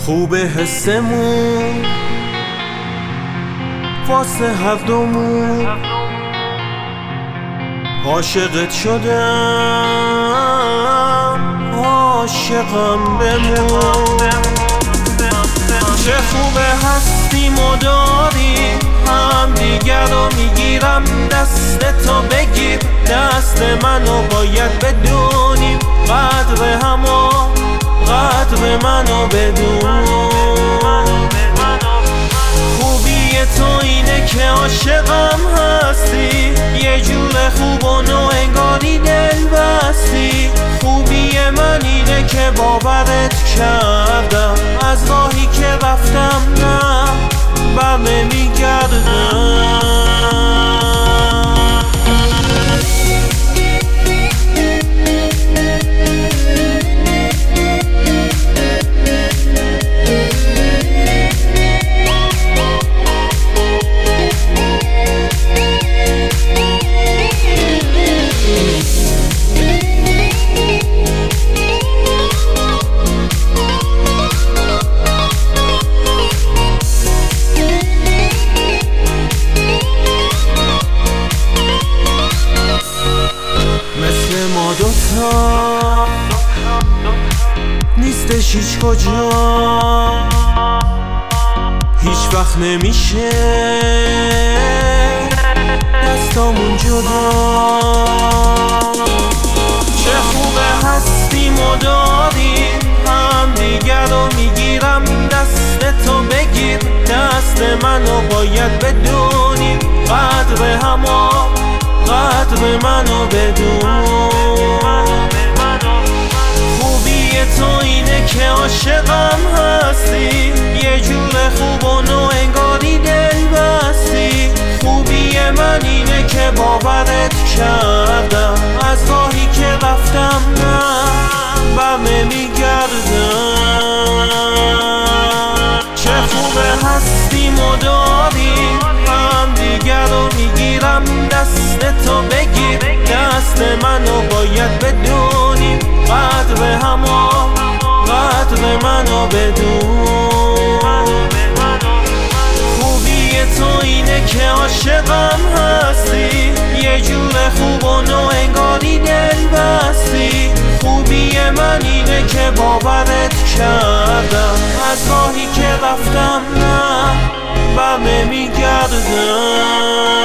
خوبه حسمون واسه هر دومون، عاشقت شدم عاشقم بمون. چه خوبه هستیم و داریم هم دیگر رو، میگیرم دستتو بگیر دست منو، باید بدونیم قدر همو، قدر منو بدون. خوبی تو اینه که عاشقم هستی، یه جور خوب و نو انگاری دل بستی. خوبی من اینه که باورت کردم، از راهی که رفتم نه بر نمیگردم. ما دوتا نیستش هیچ کجا، هیچ وقت نمیشه دستامون جدا. چه خوبه هستیم و داریم هم دیگر رو، میگیرم دستتو بگیر دست منو، باید بدونیم قدر همو، قدر منو بدون. خوبی تو اینه که عاشقم هستی، یه جور خوب و نو انگاری دل بستی. خوبی من اینه که باورت کردم، از راهی که رفتم نه بر نمیگردم. چه خوبه هستیم و داریم هم دیگر رو، میگیرم دستتو بگیر دست منو، باید بدونیم قدر همو، قدر منو بدون. خوبی تو اینه که عاشقم هستی، یه جور خوب و نو انگاری دل بستی. خوبی من اینه که باورت کردم، از راهی که رفتم نه بر نمیگردم.